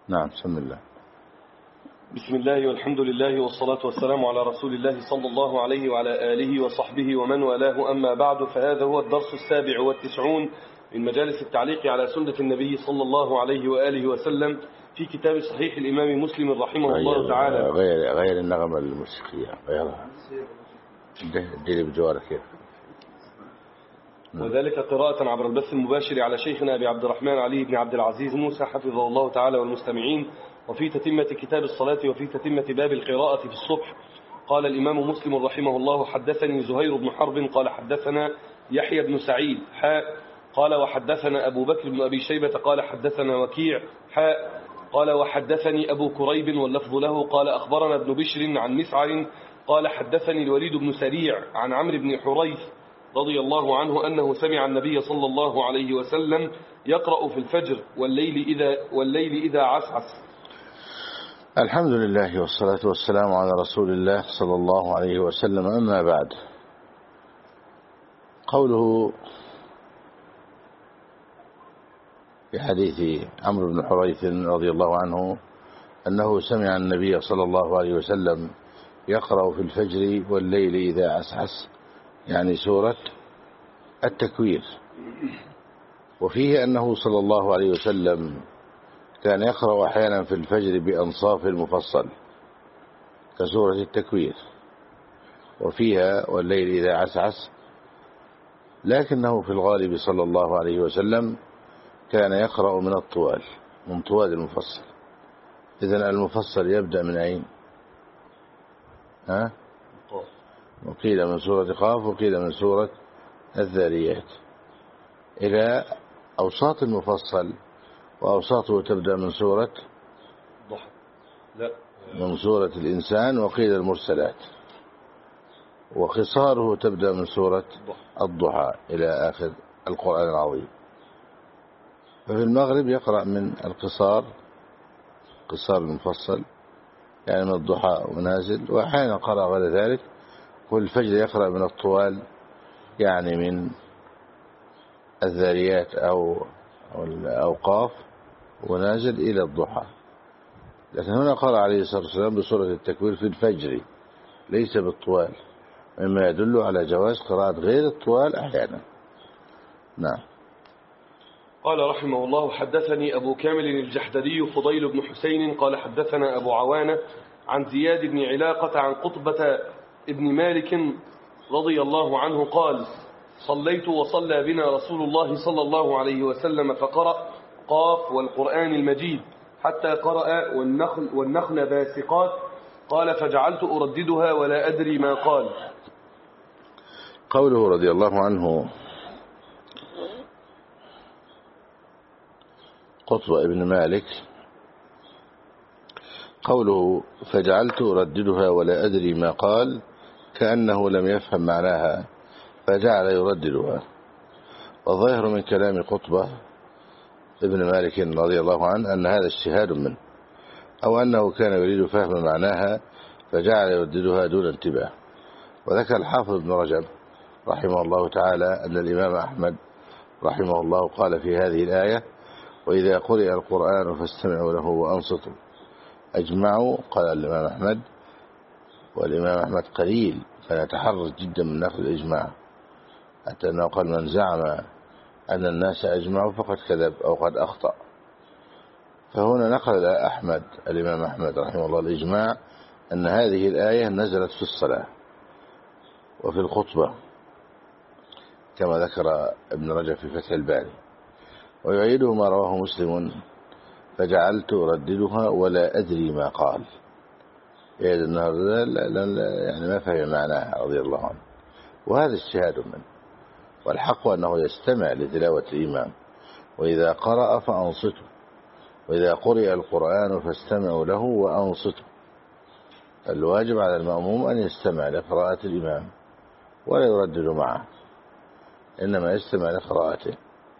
نعم. بسم الله. بسم الله والحمد لله والصلاة والسلام على رسول الله صلى الله عليه وعلى آله وصحبه ومن والاه، أما بعد، فهذا هو الدرس 97 من مجالس التعليق على سنة النبي صلى الله عليه وآله وسلم في كتاب صحيح الإمام مسلم رحمه الله تعالى. غير النغمة الموسيقية، غيرها ديري بجوارك. وذلك قراءة عبر البث المباشر على شيخنا أبي عبد الرحمن علي بن عبد العزيز موسى حفظه الله تعالى والمستمعين. وفي تتمة كتاب الصلاة وفي تتمة باب القراءة في الصبح قال الإمام مسلم رحمه الله: حدثني زهير بن حرب قال حدثنا يحيى بن سعيد قال وحدثنا أبو بكر بن أبي شيبة قال حدثنا وكيع قال وحدثني أبو كريب واللفظ له قال أخبرنا ابن بشر عن مسعر قال حدثني الوليد بن سريع عن عمرو بن حريث رضي الله عنه أنه سمع النبي صلى الله عليه وسلم يقرأ في الفجر والليل إذا عسعس. الحمد لله والصلاة والسلام على رسول الله صلى الله عليه وسلم، أما بعد. قوله في حديث عمرو بن حريث رضي الله عنه أنه سمع النبي صلى الله عليه وسلم يقرأ في الفجر والليل إذا عسعس، يعني سورة التكوير. وفيه أنه صلى الله عليه وسلم كان يقرأ أحيانا في الفجر بأنصاف المفصل كسورة التكوير، وفيها والليل إذا عسعس، لكنه في الغالب صلى الله عليه وسلم كان يقرأ من الطوال، من طوال المفصل. إذن المفصل يبدأ من أين؟ وقيل من سورة قاف وقيل من سورة الذاريات إلى أوساط المفصل، وأوساطه تبدأ من سورة من سورة الإنسان وقيل المرسلات، وقصاره تبدأ من سورة الضحى إلى آخر القرآن العظيم. ففي المغرب يقرأ من القصار، قصار المفصل يعني من الضحى ونازل، وأحيانا قرأ غير ذلك. والفجر يقرأ من الطوال يعني من الذاريات أو قاف ونازل إلى الضحى. لكن هنا قال عليه الصلاة والسلام بسورة التكوير في الفجر ليس بالطوال، مما يدل على جواز قراءة غير الطوال أحيانا. نعم. قال رحمه الله: حدثني أبو كامل الجحدري فضيل بن حسين قال حدثنا أبو عوانة عن زياد بن علاقة عن قطبة ابن مالك رضي الله عنه قال: صليت وصلى بنا رسول الله صلى الله عليه وسلم فقرأ قاف والقرآن المجيد حتى قرأ والنخل باسقات قال فجعلت أرددها ولا أدري ما قال. قوله رضي الله عنه قطبة ابن مالك، قوله فجعلت أرددها ولا أدري ما قال كأنه لم يفهم معناها فجعل يرددها. والظاهر من كلام قطبة ابن مالك رضي الله عنه أن هذا اجتهاد منه، أو أنه كان يريد فهم معناها فجعل يرددها دون انتباه. وذكر الحافظ ابن رجب رحمه الله تعالى أن الإمام أحمد رحمه الله قال في هذه الآية: وإذا قرئ القرآن فاستمعوا له وأنصتوا. أجمعوا، قال الإمام أحمد، والإمام أحمد قليل فنتحرج جدا من نقل الإجماع، حتى أنه قال: من زعم أن الناس أجمعوا فقد كذب أو قد أخطأ. فهنا نقل أحمد الإمام أحمد رحمه الله الإجماع أن هذه الآية نزلت في الصلاة وفي الخطبة كما ذكر ابن رجب في فتح الباري. ويعيده ما رواه مسلم: فجعلت أرددها ولا أدري ما قال، يعني ما فهم معناها رضي الله عنه. وهذا اجتهاد منه، والحق أنه يستمع لتلاوة الإمام. وإذا قرأ فأنصتوا، وإذا قرئ القرآن فاستمعوا له وأنصتوا. الواجب على المأموم أن يستمع لقراءة الإمام ولا يردد معه، إنما يستمع لقراءته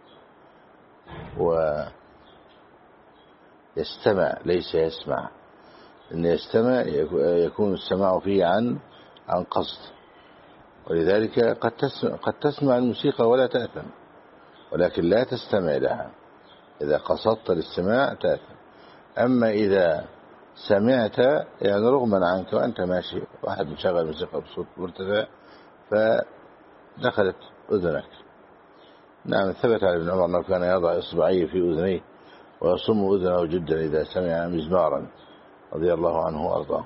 ويستمع ليس يسمع. إن يستمع يكون السماع فيه عن قصد، ولذلك قد تسمع الموسيقى ولا تأثم، ولكن لا تستمع لها. إذا قصدت الاستماع تأثم. أما إذا سمعت يعني رغما عنك وأنت ماشي واحد مشغل موسيقى بصوت مرتفع فدخلت أذنك. نعم ثبت عن ابن عمر أنه كان يضع إصبعيه في أذنيه ويصم أذنه جدا إذا سمع مزمارا رضي الله عنه وأرضاه.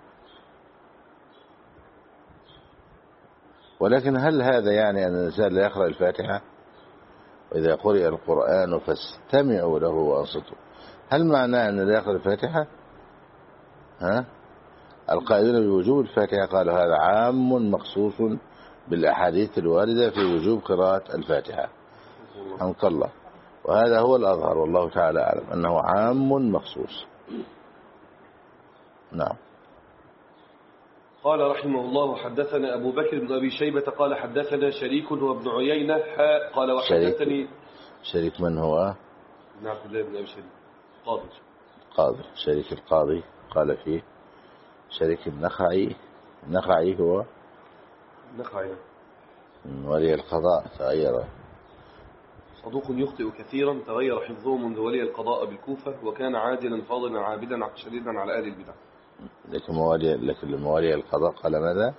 ولكن هل هذا يعني أن الإنسان لا يقرأ الفاتحة؟ وإذا قرئ القرآن فاستمعوا له وأنصتوا، هل معناه أن لا يقرأ الفاتحة؟ القائلون بوجوب الفاتحة قالوا هذا عام مخصوص بالأحاديث الواردة في وجوب قراءة الفاتحة حمد الله، وهذا هو الأظهر والله تعالى أعلم أنه عام مخصوص. نعم. قال رحمه الله حدثنا أبو بكر بن أبي شيبة قال حدثنا شريك وابن عيينة قال وحدثني شريك من هو؟ بن عبد الله بن أبي شيبة قاضي شريك القاضي قال فيه شريك النخعي هو النخعي ولي القضاء تغير، صدوق يخطئ كثيرا تغير حفظه منذ ولي القضاء بالكوفة وكان عادلا فاضلا عابدا شديدا على أهل البدع. لكن موالي القضاء قال ماذا؟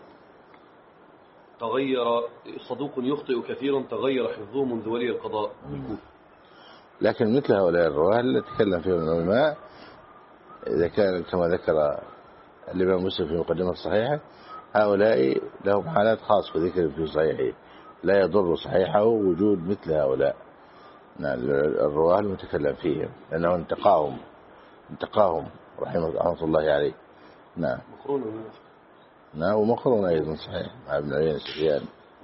تغير صدوق يخطئ كثيرا تغير حفظه منذ ولي القضاء بالكوفة. لكن مثل هؤلاء الرواة اللي تكلم فيهم العلماء إذا كان كما ذكر الإمام مسلم في مقدمة الصحيحة هؤلاء لهم حالات خاصة في ذكر في صحيحه لا يضر صحيحه وجود مثل هؤلاء الرواة المتكلم فيهم لأنه انتقاهم رحمة الله عليه. نعم ومقرون أيضا صحيح مع ابن عيينة سفيان.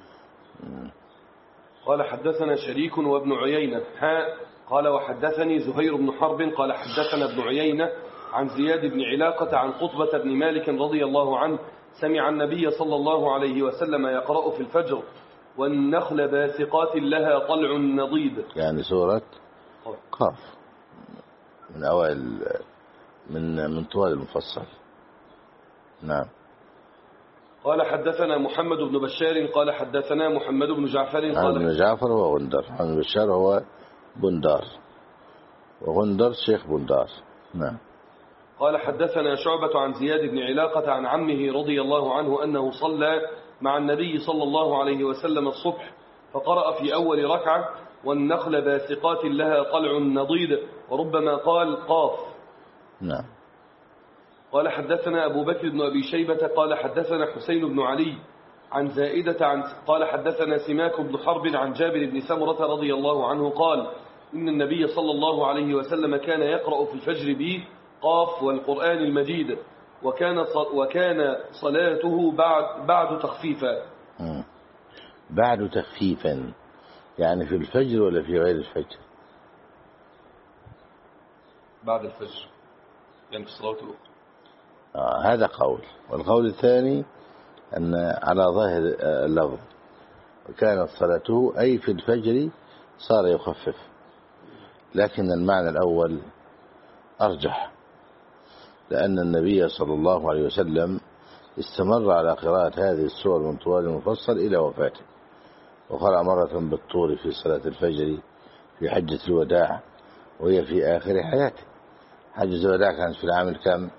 قال حدثنا شريك وابن عيينة قال وحدثني زهير بن حرب قال حدثنا ابن عيينة عن زياد بن علاقة عن قطبة بن مالك رضي الله عنه سمع النبي صلى الله عليه وسلم يقرأ في الفجر والنخل باسقات لها طلع نضيد، يعني سورة قاف من أوائل من طوال المفصل. نعم. قال حدثنا محمد بن بشار قال حدثنا محمد بن جعفر قال بن جعفر هو غندر، محمد بن بشار هو بندار وغندر شيخ بندار. نعم. قال حدثنا شعبة عن زياد بن علاقة عن عمه رضي الله عنه أنه صلى مع النبي صلى الله عليه وسلم الصبح فقرأ في أول ركعة والنخل باسقات لها طلع نضيد وربما قال قاف. نعم. قال حدثنا أبو بكر بن أبي شيبة قال حدثنا حسين بن علي عن زائدة قال حدثنا سماك بن حرب عن جابر بن سمرة رضي الله عنه قال إن النبي صلى الله عليه وسلم كان يقرأ في الفجر به قاف والقرآن المجيد وكان صلاته بعد تخفيفا. بعد تخفيفا يعني في الفجر ولا في غير الفجر؟ بعد الفجر يعني في الصلاة الأخرى. هذا قول. والقول الثاني أن على ظاهر اللفظ وكانت صلاته أي في الفجر صار يخفف، لكن المعنى الأول أرجح لأن النبي صلى الله عليه وسلم استمر على قراءة هذه السور من طوال المفصل إلى وفاته، وقرأ مرة بالطور في صلاة الفجر في حجة الوداع وهي في آخر حياته. حجة الوداع كانت في العام الكام؟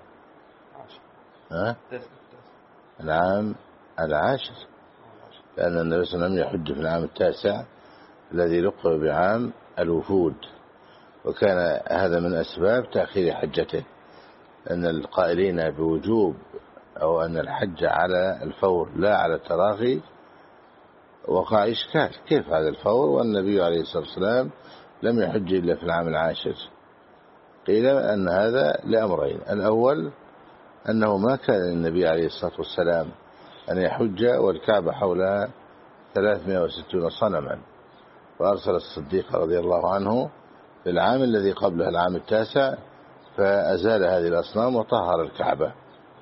العام العاشر، لأن النبي صلى الله عليه وسلم يحج في العام التاسع الذي لقب بعام الوفود، وكان هذا من أسباب تأخير حجته، أن القائلين بوجوب أو أن الحج على الفور لا على التراخي وقع إشكال، كيف هذا الفور والنبي عليه الصلاة والسلام لم يحج إلا في العام العاشر؟ قيل أن هذا لأمرين: الأول أنه ما كان للنبي عليه الصلاة والسلام أن يحج والكعبة حولها 360 صنما، فأرسل الصديق رضي الله عنه في العام الذي قبله العام التاسع فأزال هذه الأصنام وطهر الكعبة.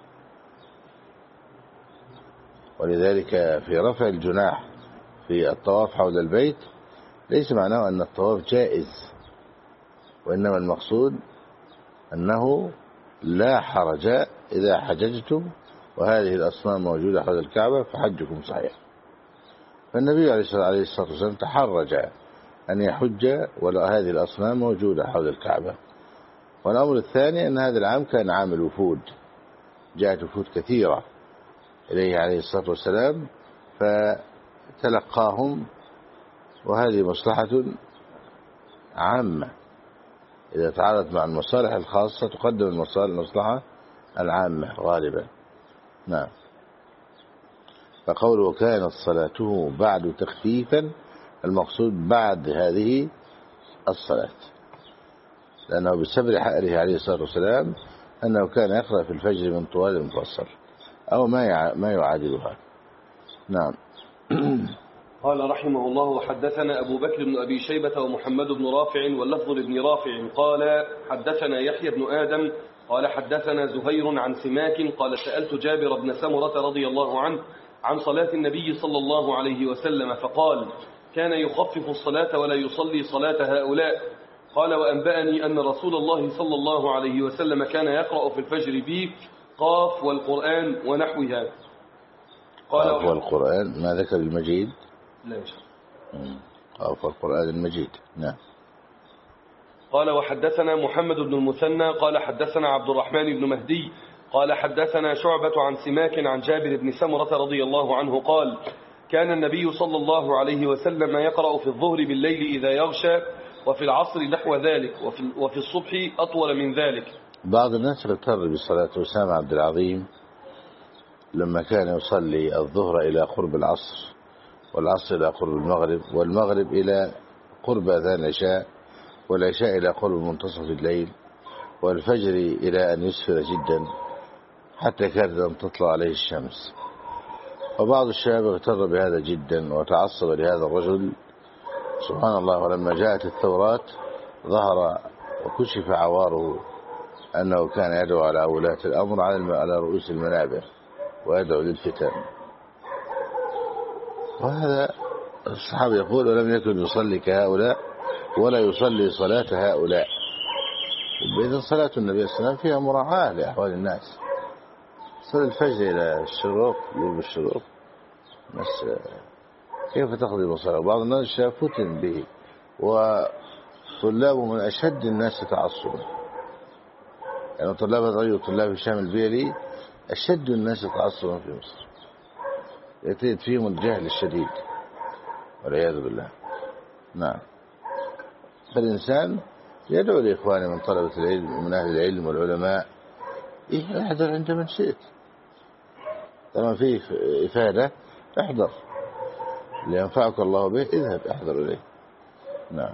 ولذلك في رفع الجناح في الطواف حول البيت ليس معناه أن الطواف جائز، وإنما المقصود أنه لا حرج إذا حججتم وهذه الأصنام موجودة حول الكعبة فحجكم صحيح. فالنبي عليه الصلاة والسلام تحرج أن يحج ولا هذه الأصنام موجودة حول الكعبة، والأمر الثاني أن هذا العام كان عام الوفود، جاءت وفود كثيرة إليه عليه الصلاة والسلام فتلقاهم، وهذه مصلحة عامة، إذا تعارضت مع المصالح الخاصة تقدم المصلحة العامة غالبا. نعم. فقوله كانت صلاته بعد تخفيفا، المقصود بعد هذه الصلاة، لأنه بسبب حقه عليه الصلاة والسلام أنه كان يقرأ في الفجر من طوال المفصل أو ما يعادلها. نعم. قال رحمه الله: وحدثنا أبو بكر بن أبي شيبة ومحمد بن رافع واللفظ لابن رافع قال حدثنا يحيى بن آدم قال حدثنا زهير عن سماك قال سألت جابر بن سمرة رضي الله عنه عن صلاة النبي صلى الله عليه وسلم فقال كان يخفف الصلاة ولا يصلي صلاة هؤلاء. قال وأنبأني أن رسول الله صلى الله عليه وسلم كان يقرأ في الفجر به قاف والقرآن ونحوها. قال والقرآن ما ذكر المجيد؟ لا يشعر. قاف والقرآن المجيد. نعم. قال وحدثنا محمد بن المثنى قال حدثنا عبد الرحمن بن مهدي قال حدثنا شعبة عن سماك عن جابر بن سمرة رضي الله عنه قال كان النبي صلى الله عليه وسلم يقرأ في الظهر بالليل إذا يغشى وفي العصر نحو ذلك وفي الصبح أطول من ذلك. بعض الناس اغتر بصلاة أسامة عبد العظيم لما كان يصلي الظهر إلى قرب العصر، والعصر إلى قرب المغرب، والمغرب إلى قرب أذان العشاء، والعشاء إلى قرب منتصف الليل، والفجر إلى أن يسفر جدا حتى كادت أن تطلع عليه الشمس. وبعض الشباب اغتر بهذا جدا وتعصب لهذا الرجل سبحان الله. ولما جاءت التوراة ظهر وكشف عواره أنه كان يدعو على ولاة الأمر على رؤوس المنابر ويدعو للفتن. وهذا الصحابة يقول ولم يكن يصلي كهؤلاء ولا يصلي صلاة هؤلاء. بإذن صلاة النبي صلى الله عليه وسلم فيها مراعاة لأحوال الناس. صلاة الفجر إلى الشروق قلوب الشروق بس كيف تقضي المصلاة؟ بعض الناس فتن به، وطلابه من أشد الناس تعصبا. يعني طلاب الرجل وطلاب هشام البيلي أشد الناس تعصبا في مصر، يتجد فيهم الجهل الشديد والعياذ بالله. نعم. فالإنسان يدعو لإخوانه من طلبة العلم ومن أهل العلم والعلماء احضر عند من شئت، طبعا فيه إفادة احضر لينفعك الله به، اذهب احضر إليه. نعم.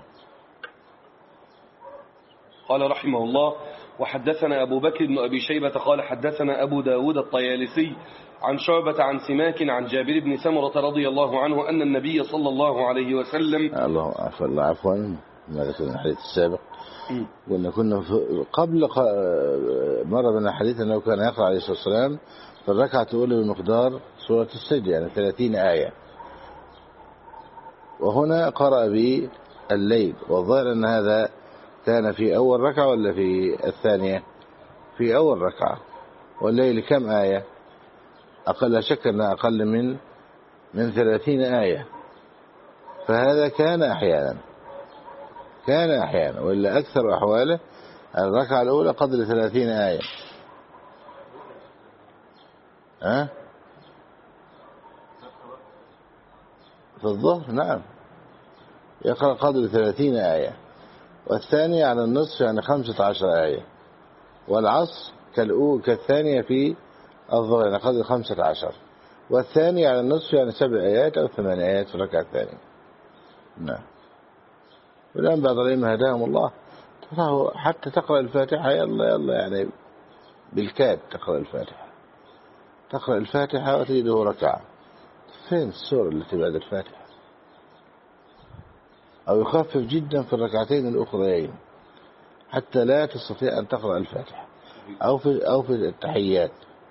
قال رحمه الله وحدثنا أبو بكر بن أبي شيبة قال حدثنا أبو داود الطيالسي عن شعبة عن سماك عن جابر بن سمرة رضي الله عنه أن النبي صلى الله عليه وسلم عفوا ما ذكرنا الحديث السابق كنا قبل مرة من الحديث أنه كان يقرأ عليه الصلاة والسلام في الركعة الأولى بمقدار سورة السجدة يعني 30 آية، وهنا قرأ بالليل، والظاهر أن هذا كان في أول ركعة ولا في الثانية؟ في أول ركعة. والليل كم آية؟ لا شك أنها أقل من 30 آية، فهذا كان أحيانا وإلا أكثر أحواله الركعة الأولى قدر 30 آية. في الظهر نعم يقرأ قدر 30 آية، والثانية على النصف يعني 15 آية، والعصر كالثانية في الظهر يعني قدر 15، والثانية على النصف يعني 7 آيات أو 8 آيات في الركعة الثانية. نعم. والآن بعض العلماء هداهم الله تراه حتى تقرأ الفاتحة يلا يعني بالكاد تقرأ الفاتحة وتجده ركعة. فين السورة التي بعد الفاتحة؟ أو يخفف جدا في الركعتين الأخرين حتى لا تستطيع أن تقرأ الفاتحة، أو في التحيات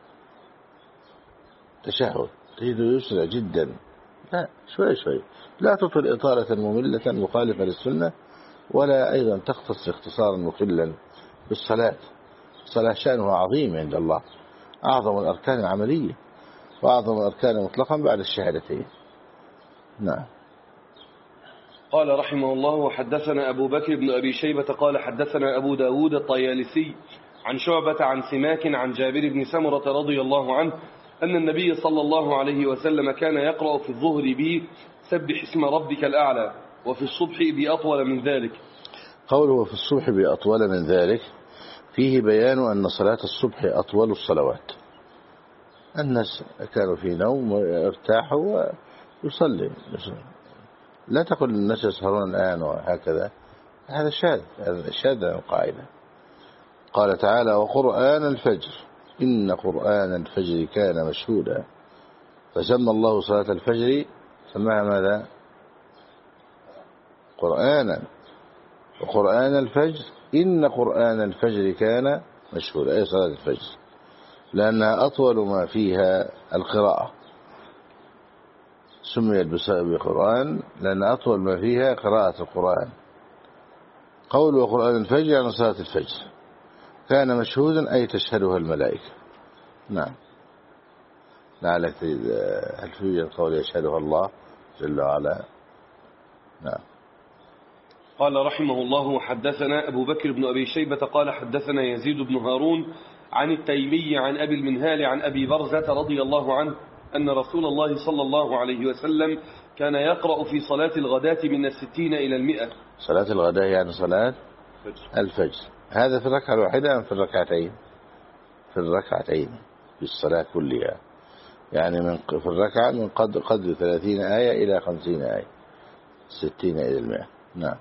تشهد تجده يسرع جدا. لا شوي لا تطل إطالة مملة مخالفة للسنة، ولا أيضا تختص اختصارا مخلا بالصلاة. الصلاة شأنها عظيم عند الله، أعظم الأركان العملية وأعظم الأركان مطلقا بعد الشهادتين. نعم. قال رحمه الله: وحدثنا أبو بكر بن أبي شيبة قال حدثنا أبو داود الطيالسي عن شعبة عن سماك عن جابر بن سمرة رضي الله عنه أن النبي صلى الله عليه وسلم كان يقرأ في الظهر به سبح اسم ربك الأعلى، وفي الصبح بأطول من ذلك. قوله في الصبح بأطول من ذلك فيه بيان أن صلاة الصبح أطول الصلوات. الناس كانوا في نوم وارتاحوا ويصلي. لا تقل الناس يسهرون الآن وهكذا، هذا شاذ القاعدة. قال تعالى: وقرآن الفجر إن قرآن الفجر كان مشهودا. فسمى الله صلاة الفجر سماها ماذا؟ قرآنا. وقرآن الفجر إن قرآن الفجر كان مشهودا، أي صلاة الفجر، لأنها أطول ما فيها القراءة. سميت بقرآن لأن أطول ما فيها قراءة القرآن. قول وقرآن الفجر يعني صلاة الفجر كان مشهودا أي تشهدها الملائكة. نعم. لعلك هل في القول يشهدها الله جل وعلا؟ نعم. قال رحمه الله: وحدثنا أبو بكر بن أبي شيبة قال حدثنا يزيد بن هارون عن التيمي عن أبي المنهال عن أبي برزة رضي الله عنه أن رسول الله صلى الله عليه وسلم كان يقرأ في صلاة الغداة من 60 إلى 100. صلاة الغداة يعني صلاة الفجر. هذا في الركعة الواحدة أم في الركعتين؟ في الركعتين، في الصلاة كلها، يعني في الركعة من قدر 30 آية إلى 50 آية، 60 إلى 100. نعم.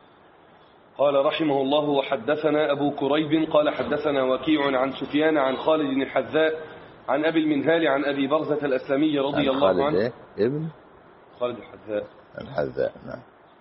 قال رحمه الله: وحدثنا أبو كريب قال حدثنا وكيع عن سفيان عن خالد بن حذاء عن أبي المنهال عن أبي برزة الأسلمي رضي الله عنه. خالد ابن خالد الحذاء. نعم.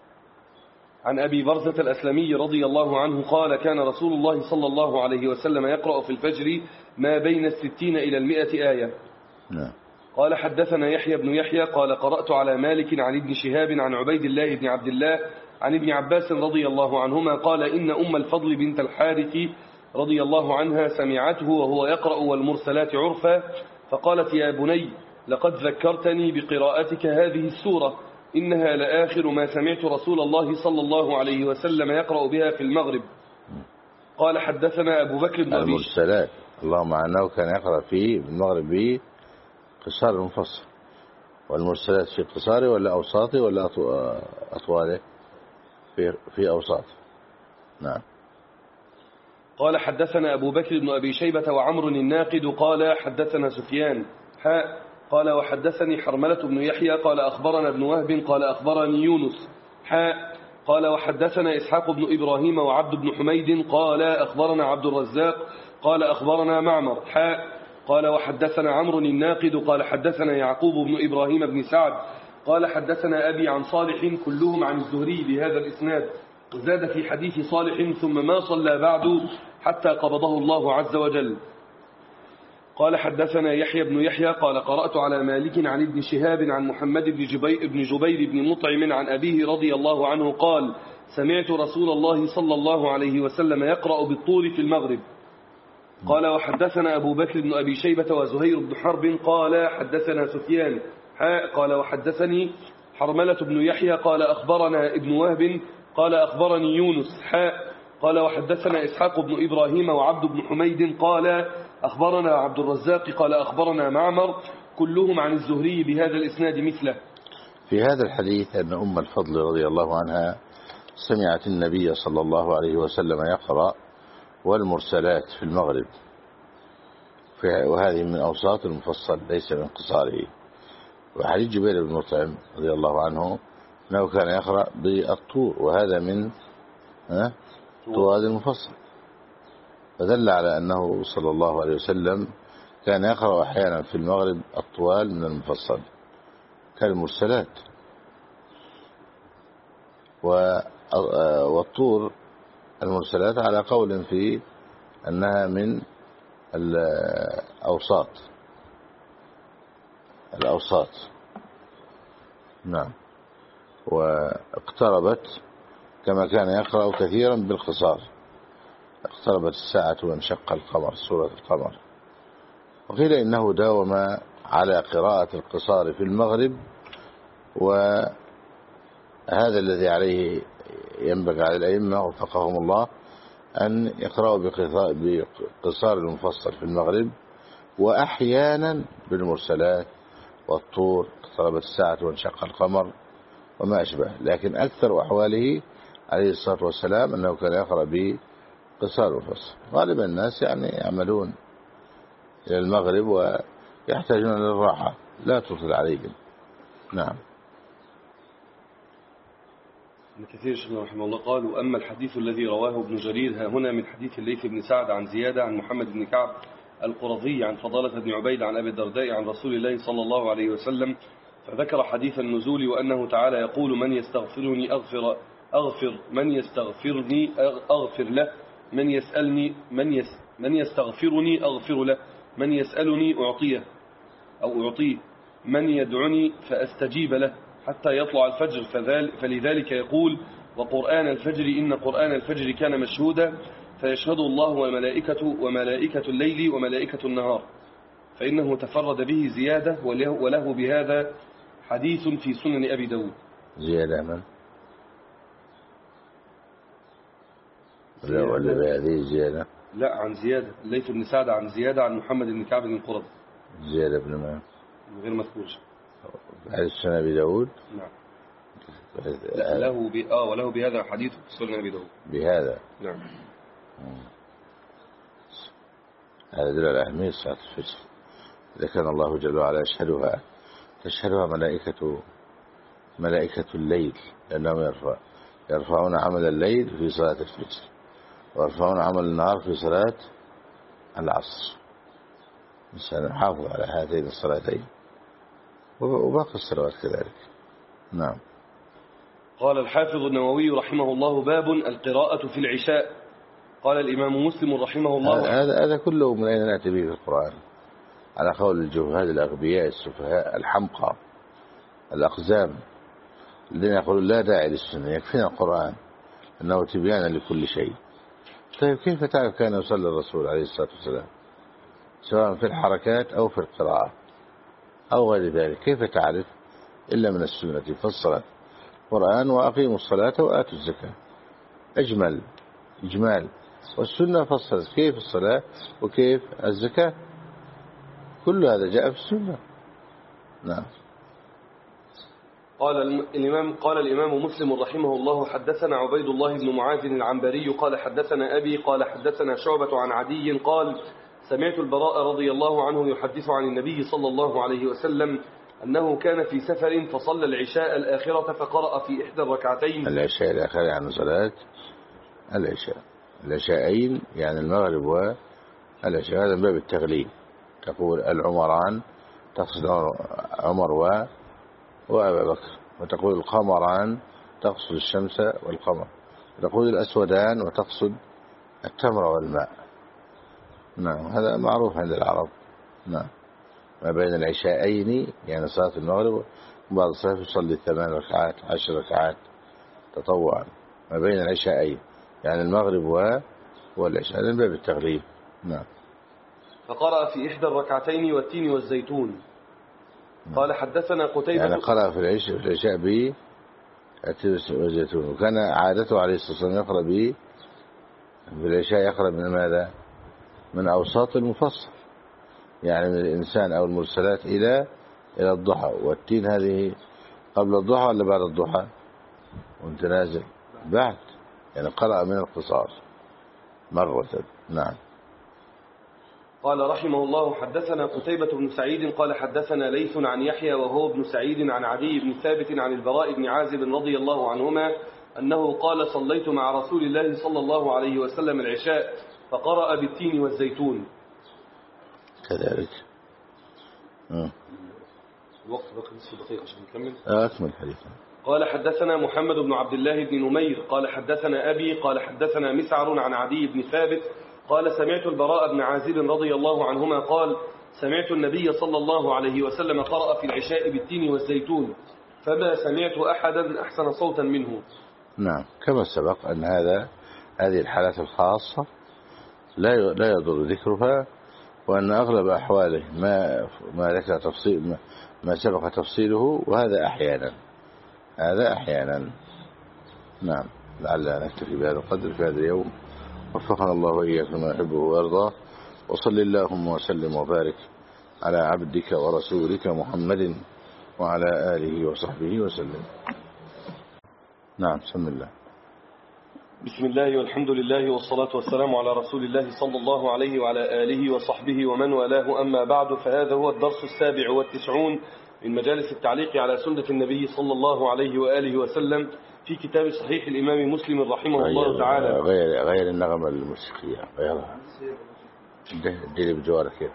عن أبي برزة الأسلمي رضي الله عنه قال: كان رسول الله صلى الله عليه وسلم يقرأ في الفجر ما بين 60 إلى 100 آية. نعم. قال حدثنا يحيى بن يحيى قال: قرأت على مالك عن ابن شهاب عن عبيد الله بن عبد الله عن ابن عباس رضي الله عنهما قال: إن أم الفضل بنت الحارث رضي الله عنها سمعته وهو يقرأ والمرسلات عرفا، فقالت: يا بني، لقد ذكرتني بقراءتك هذه السورة، إنها لآخر ما سمعت رسول الله صلى الله عليه وسلم يقرأ بها في المغرب. قال حدثنا أبو بكر بن أبي المرسلات، اللهم عنه كان يقرأ فيه بالمغرب بقصار مفصل، والمرسلات في قصاره ولا أوساطه ولا أطواله؟ في أوساط. نعم. قال حدثنا أبو بكر بن أبي شيبة وعمر الناقد قال حدثنا سفيان قال وحدثني حرملة بن يحيى قال أخبرنا ابن وهب قال أخبرني يونس قال وحدثنا إسحاق بن إبراهيم وعبد بن حميد قال أخبرنا عبد الرزاق قال أخبرنا معمر قال وحدثنا عمرو الناقد قال حدثنا يعقوب بن إبراهيم بن سعد قال حدثنا أبي عن صالح كلهم عن الزهري بهذا الإسناد، وزاد في حديث صالح: ثم ما صلى بعد حتى قبضه الله عز وجل. قال حدثنا يحيى بن يحيى قال قرأت على مالك عن ابن شهاب عن محمد بن جبير بن مطعم عن أبيه رضي الله عنه قال: سمعت رسول الله صلى الله عليه وسلم يقرأ بالطور في المغرب. قال وحدثنا أبو بكر بن أبي شيبة وزهير بن حرب قال حدثنا سفيان قال وحدثني حرملة بن يحيى قال أخبرنا ابن وهب قال أخبرني يونس قال وحدثنا إسحاق بن إبراهيم وعبد بن حميد قال أخبرنا عبد الرزاق قال أخبرنا معمر كلهم عن الزهري بهذا الإسناد مثله. في هذا الحديث أن أم الفضل رضي الله عنها سمعت النبي صلى الله عليه وسلم يقرأ والمرسلات في المغرب، وهذه من أوساط المفصل ليس من قصاره. وحديث جبير بن مطعم رضي الله عنه أنه كان يقرأ بالطور، وهذا من طوال المفصل، فدل على أنه صلى الله عليه وسلم كان يقرأ أحيانا في المغرب الطوال من المفصل كالمرسلات. والطور المرسلات على قول في أنها من الأوساط. نعم. واقتربت كما كان يقرأ كثيرا بالقصار، اقتربت الساعة وانشق القمر، سورة القمر. وقيل إنه داوم على قراءة القصار في المغرب هذا الذي عليه ينبغي على الأئمة وفقهم الله أن يقرأوا بقصار المفصل في المغرب، وأحيانا بالمرسلات والطور، اقتربت الساعة وانشق القمر وما أشبه. لكن أكثر أحواله عليه الصلاة والسلام أنه كان يقرأ بقصار المفصل. غالبا الناس يعني يعملون إلى المغرب ويحتاجون للراحة، لا تطل عليهم. نعم. ابن كثير شيخنا رحمه الله قال: وأما الحديث الذي رواه ابن جرير ها هنا من حديث الليث بن سعد عن زيادة عن محمد بن كعب القرظي عن فضالة بن عبيد عن أبي الدرداء عن رسول الله صلى الله عليه وسلم، فذكر حديث النزول وأنه تعالى يقول: من يستغفرني أغفر له، من يستغفرني أغفر له، من يسألني أعطيه أو أعطيه، من يدعني فأستجيب له حتى يطلع الفجر، فلذلك يقول: وقرآن الفجر إن قرآن الفجر كان مشهودا، فيشهد الله وملائكة الليل وملائكة النهار، فإنه تفرد به زيادة وله بهذا حديث في سنن أبي داود. زيادة من؟ ولا بهذه زيادة؟ لا، عن زيادة الليث بن سعد عن زيادة عن محمد بن كعب بن قرظ. زيادة بن من؟ غير مذكور. هذا سنن أبي داود؟ نعم. وله بهذا حديث في سنن أبي داود. بهذا؟ نعم. هذا دل على أهمية صلاة الفجر. إذا كان الله جل وعلا تشهدها ملائكة الليل، لأنهم يرفعون عمل الليل في صلاة الفجر، ويرفعون عمل النهار في صلاة العصر. سنحافظ على هاتين الصلاتين وباقي الصلوات كذلك. نعم. قال الحافظ النووي رحمه الله: باب القراءة في العشاء. قال الإمام مسلم رحمه الله: هذا كله من أين نأتي به في القرآن؟ على قول الجهال الأغبياء السفهاء الحمقى الأقزام الذين يقولون لا داعي للسنة، يكفينا القرآن أنه تبيانا لكل شيء. طيب كيف تعرف كان يصلي الرسول عليه الصلاة والسلام سواء في الحركات أو في القراءة أو غير ذلك؟ كيف تعرف إلا من السنة؟ فالصلاة القرآن وأقيموا الصلاة وآتوا الزكاة إجمال، والسنة فصلت كيف الصلاة وكيف الزكاة، كل هذا جاء في السنة. نعم. قال الإمام مسلم رحمه الله: حدثنا عبيد الله بن معاذ العنبري قال حدثنا أبي قال حدثنا شعبة عن عدي قال: سمعت البراء رضي الله عنه يحدث عن النبي صلى الله عليه وسلم أنه كان في سفر فصلى العشاء الآخرة فقرأ في إحدى الركعتين. العشاء الآخرة يعني صلاة العشاءين، يعني المغرب والعشاء، هذا من باب التغليب. تقول العمران تقصد عمر وأبا بكر، وتقول القمران تقصد الشمس والقمر، وتقول الأسودان وتقصد التمر والماء. نعم، هذا معروف عند العرب. نعم. ما بين العشاءين يعني صلاة المغرب، وبعض الصلاة يصلي 8 ركعات 10 ركعات تطوعا ما بين العشاءين، يعني المغرب والعشاء، هذا من باب التغليب. نعم. فقرأ في إحدى الركعتين والتين والزيتون. قال حدثنا قتيبة، يعني قرأ في العشاء بالتين والزيتون، وكان عادته عليه الصلاة والسلام يقرأ في العشاء يقرأ من ماذا؟ من أوساط المفصل، يعني من الإنسان أو المرسلات إلى الضحى. والتين هذه قبل الضحى ولا بعد الضحى وانت نازل؟ بعد، يعني قرأ من القصار مرة. نعم. قال رحمه الله: حدثنا قتيبة بن سعيد قال حدثنا ليث عن يحيى وهو ابن سعيد عن عدي بن ثابت عن البراء بن عازب رضي الله عنهما أنه قال: صليت مع رسول الله صلى الله عليه وسلم العشاء فقرأ بالتين والزيتون. كذلك. الوقت بقي نصف دقيقة عشان نكمل. أكمل حديثا. قال حدثنا محمد بن عبد الله بن نمير قال حدثنا أبي قال حدثنا مسعر عن عدي بن ثابت قال: سمعت البراء بن عازب رضي الله عنهما قال: سمعت النبي صلى الله عليه وسلم قرأ في العشاء بالتين والزيتون فما سمعت أحدا أحسن صوتا منه. نعم، كما سبق أن هذه الحالات الخاصة لا يضر ذكرها، وأن أغلب أحواله ما ذكر تفصيل ما سبق تفصيله، وهذا أحيانا هذا أحيانا. نعم، لعلنا نكتفي بهذا القدر في هذا اليوم. وفقنا الله وإياكم ما يحبه ويرضاه. وصل اللهم وسلم وبارك على عبدك ورسولك محمد وعلى آله وصحبه وسلم. نعم، بسم الله. بسم الله والحمد لله والصلاة والسلام على رسول الله صلى الله عليه وعلى آله وصحبه ومن والاه، أما بعد، فهذا هو الدرس 97 من مجالس التعليق على سنة النبي صلى الله عليه وآله وسلم في كتاب صحيح الإمام مسلم رحمه الله تعالى. غير النغمة الموسيقية، غيرها ديري بجوارك كيف.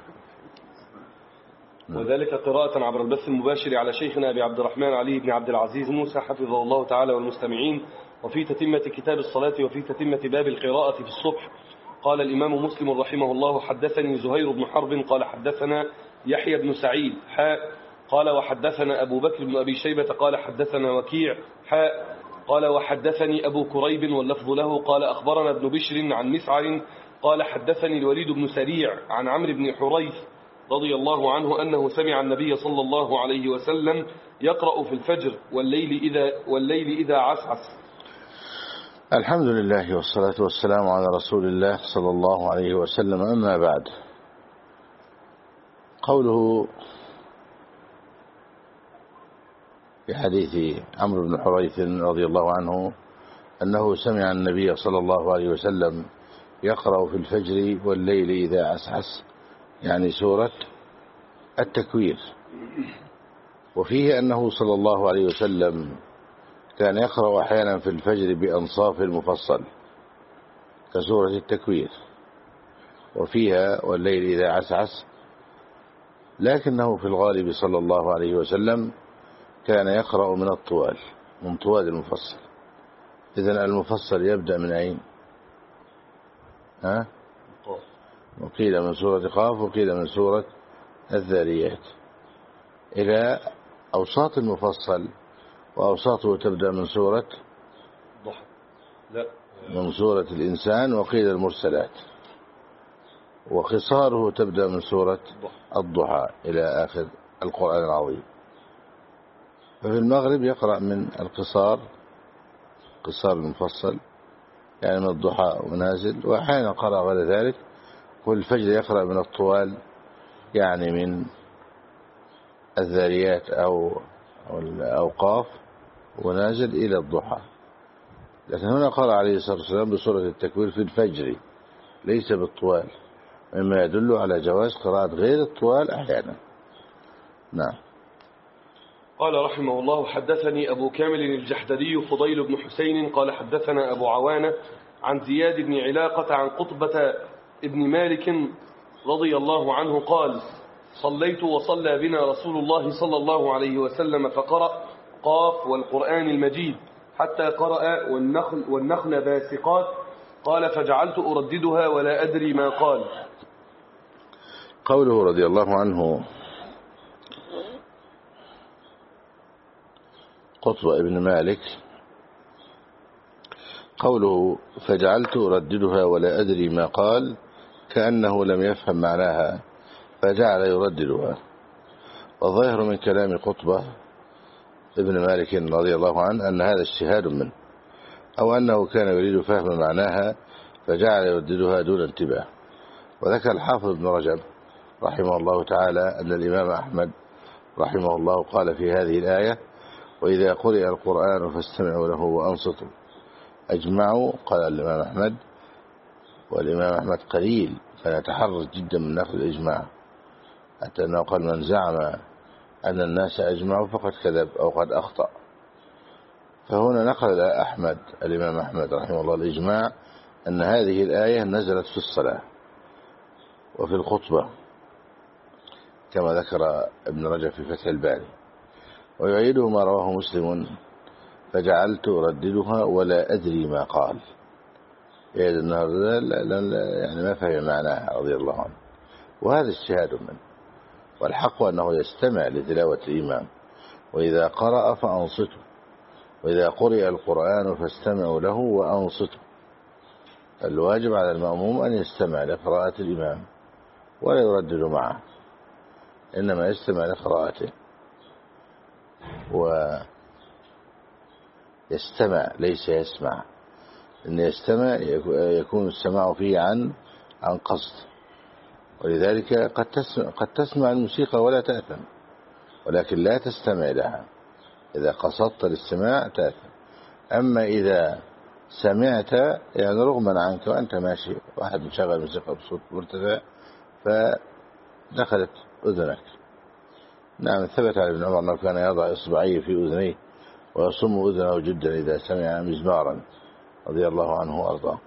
وذلك قراءة عبر البث المباشر على شيخنا أبي عبد الرحمن علي بن عبد العزيز موسى حفظه الله تعالى والمستمعين، وفي تتمة كتاب الصلاة وفي تتمة باب القراءة في الصبح. قال الإمام مسلم رحمه الله: حدثني زهير بن حرب قال حدثنا يحيى بن سعيد قال وحدثنا أبو بكر بن أبي شيبة قال حدثنا وكيع قال وحدثني أبو كريب واللفظ له قال أخبرنا ابن بشر عن مسعر قال حدثني الوليد بن سريع عن عمرو بن حريث رضي الله عنه أنه سمع النبي صلى الله عليه وسلم يقرأ في الفجر والليل إذا عسعس. الحمد لله والصلاة والسلام على رسول الله صلى الله عليه وسلم. أما بعد، قوله في حديث عمرو بن حريث رضي الله عنه أنه سمع النبي صلى الله عليه وسلم يقرأ في الفجر والليل إذا عسعس، يعني سورة التكوير. وفيه أنه صلى الله عليه وسلم كان يقرأ أحيانا في الفجر بأنصاف المفصل كسورة التكوير، وفيها والليل إذا عسعس، لكنه في الغالب صلى الله عليه وسلم كان يقرأ من الطوال، من طوال المفصل. إذن المفصل يبدأ من أين؟ وقيل من سورة قاف وقيل من سورة الذاريات إلى أوساط المفصل، وأوساطه تبدأ من سورة من سورة الإنسان وقيل المرسلات، وقصاره تبدأ من سورة الضحى إلى آخر القرآن العظيم. ففي المغرب يقرأ من القصار، قصار المفصل يعني من الضحى ونازل، وأحيانا قرأ غير ذلك. والفجر يقرأ من الطوال يعني من الذاريات أو قاف ونازل إلى الضحى. لكن هنا قال عليه الصلاة والسلام بسورة التكوير في الفجر ليس بالطوال، مما يدل على جواز قراءة غير الطوال أحيانا. نعم. قال رحمه الله: حدثني أبو كامل الجحدري فضيل بن حسين قال حدثنا أبو عوانة عن زياد بن علاقة عن قطبة ابن مالك رضي الله عنه قال: صليت وصلى بنا رسول الله صلى الله عليه وسلم فقرأ قاف والقرآن المجيد حتى قرأ والنخل باسقات قال: فجعلت أرددها ولا أدري ما قال. قوله رضي الله عنه قطبة ابن مالك، قوله فجعلت أرددها ولا أدري ما قال كأنه لم يفهم معناها فجعل يرددها. والظاهر من كلام قطبة ابن مالك رضي الله عنه أن هذا اجتهاد منه، أو أنه كان يريد فهم معناها فجعل يرددها دون انتباه. وذكر الحافظ ابن رجب رحمه الله تعالى أن الإمام أحمد رحمه الله قال في هذه الآية: وإذا قرئ القرآن فاستمعوا له وأنصتوا. أجمعوا، قال الإمام أحمد، والإمام أحمد قليل فنتحرج جدا من نقل الإجماع، حتى أنه قال: من زعم أن الناس أجمعوا فقد كذب أو قد أخطأ. فهنا نقل أحمد الإمام أحمد رحمه الله الإجماع أن هذه الآية نزلت في الصلاة وفي الخطبة كما ذكر ابن رجب في فتح الباري. ويعيده ما رواه مسلم: فجعلت أرددها ولا أدري ما قال، يعني ما فهم معناها رضي الله عنه. وهذا اجتهاد منه، والحق أنه يستمع لتلاوة الإمام، وإذا قرأ فأنصتوا، وإذا قرئ القرآن فاستمعوا له وأنصتوا. الواجب على المأموم أن يستمع لقراءة الإمام ولا يردد معه، إنما يستمع لقراءته. يستمع ليس يسمع، إن يستمع يكون السماع فيه عن قصد. ولذلك قد تسمع الموسيقى ولا تأثم، ولكن لا تستمع لها. إذا قصدت الاستماع تأثم. أما إذا سمعت يعني رغما عنك وأنت ماشي، واحد مشغل موسيقى بصوت مرتفع فدخلت أذنك. نعم، ثبت عن ابن عمر أنه كان يضع إصبعيه في أذنيه ويصم أذنه جدا إذا سمع مزمارا، رضي الله عنه وأرضاه.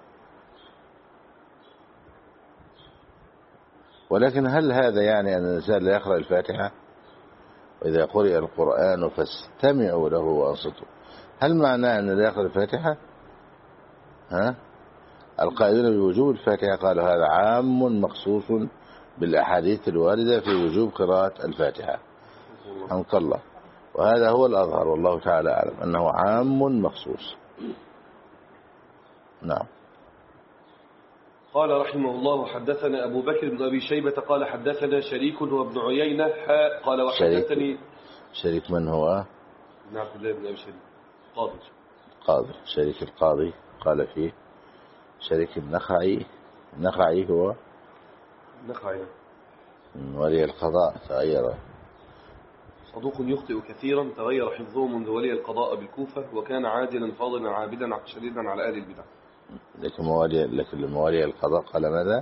ولكن هل هذا يعني أن الإنسان لا يقرأ الفاتحة؟ وإذا قرئ القرآن فاستمعوا له وأنصتوا، هل معناه أن لا يقرأ الفاتحة؟ القائلون بوجوب الفاتحة قالوا هذا عام مخصوص بالأحاديث الواردة في وجوب قراءة الفاتحة، حمد الله. وهذا هو الأظهر والله تعالى أعلم، أنه عام مخصوص. نعم. قال رحمه الله: حدثنا أبو بكر بن أبي شيبة قال حدثنا شريك وابن عيينة قال وحدثني شريك من هو؟ بن عبد الله بن أبي شيبة قاضي شريك القاضي قال فيه شريك النخعي هو نخعي ولي القضاء تغير، صدوق يخطئ كثيرا، تغير حفظه منذ ولي القضاء بالكوفة، وكن عادلا فاضلا عابدا شديدا على أهل البدع. لكن موالي القضاء قال ماذا؟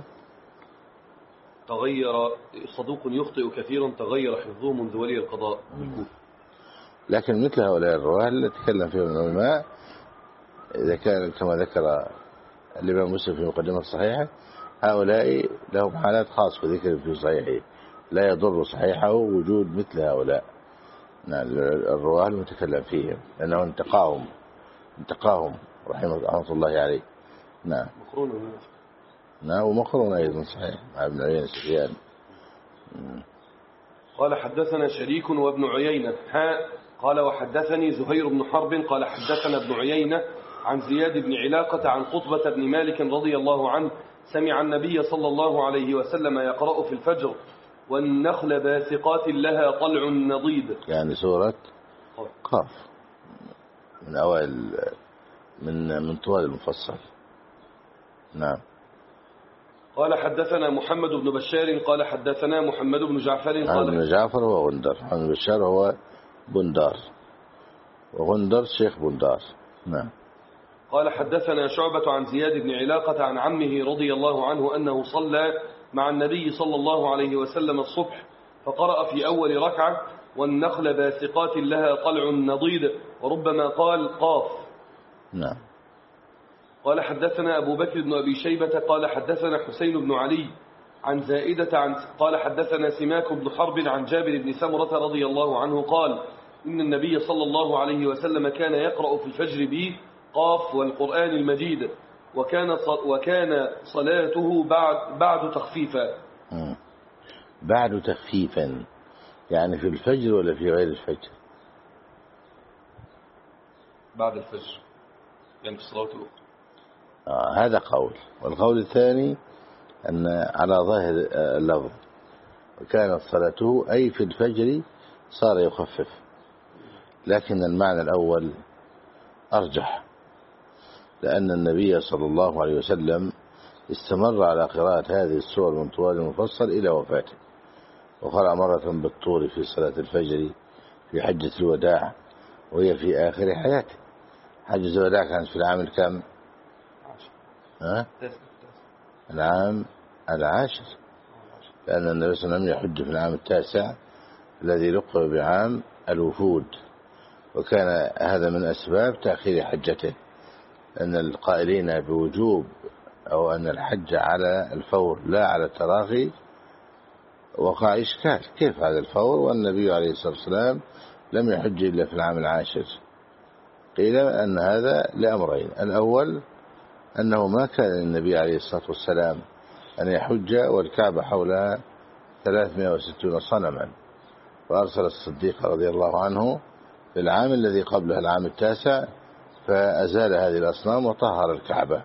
تغير صدوق يخطئ كثيرا، تغير حفظه منذ ولي القضاء بالكوفة. لكن مثل هؤلاء الرواه اللي تكلم فيهم العلماء، إذا كان كما ذكر الإمام مسلم في مقدمة صحيحة، هؤلاء لهم حالات خاصة ذكر في صحيحه، لا يضر صحيحه وجود مثل هؤلاء الرواه المتكلم فيهم، لأنه انتقاهم رحمه الله عليه. نعم. ومقرون أيضا صحيح مع ابن عيينة سفيان. قال حدثنا شريك وابن عيينة قال وحدثني زهير بن حرب قال حدثنا ابن عيينة عن زياد بن علاقة عن قطبة بن مالك رضي الله عنه سمع النبي صلى الله عليه وسلم يقرأ في الفجر: والنخل باسقات لها طلع نضيد، يعني سورة قاف من أوائل من طوال المفصل. نعم. قال حدثنا محمد بن بشار قال حدثنا محمد بن جعفر قال بن جعفر هو غندر، محمد بن بشار هو بندار، وغندر شيخ بندار. نعم. قال حدثنا شعبة عن زياد بن علاقة عن عمه رضي الله عنه أنه صلى مع النبي صلى الله عليه وسلم الصبح، فقرأ في أول ركعة: والنخل باسقات لها طلع نضيد، وربما قال قاف. نعم. قال حدثنا أبو بكر بن أبي شيبة قال حدثنا حسين بن علي عن زائدة قال حدثنا سماك بن حرب عن جابر بن سمرة رضي الله عنه قال: إن النبي صلى الله عليه وسلم كان يقرأ في الفجر به قاف والقرآن المجيد، وكان صلاته بعد تخفيفا. بعد تخفيفا يعني في الفجر ولا في غير الفجر؟ بعد الفجر يعني في الصلاة الأخرى. هذا قول. والقول الثاني أن على ظاهر اللفظ وكانت صلاته أي في الفجر صار يخفف، لكن المعنى الأول أرجح، لأن النبي صلى الله عليه وسلم استمر على قراءة هذه السور من طوال المفصل إلى وفاته، وقرأ مرة بالطور في صلاة الفجر في حجة الوداع وهي في آخر حياته. حجة الوداع كانت في العام الكام؟ العام 10، لأن النبي صلى الله عليه وسلم يحج في العام 9 الذي لقب بعام الوفود، وكان هذا من أسباب تأخير حجته، أن القائلين بوجوب أو أن الحج على الفور لا على التراخي وقع إشكال، كيف هذا الفور والنبي عليه الصلاة والسلام لم يحج إلا في العام 10؟ قيل أن هذا لأمرين: الأول أنه ما كان للنبي عليه الصلاة والسلام أن يحج والكعبة حولها 360 صنما، وأرسل الصديق رضي الله عنه في العام الذي قبله العام 9 فأزال هذه الأصنام وطهر الكعبة.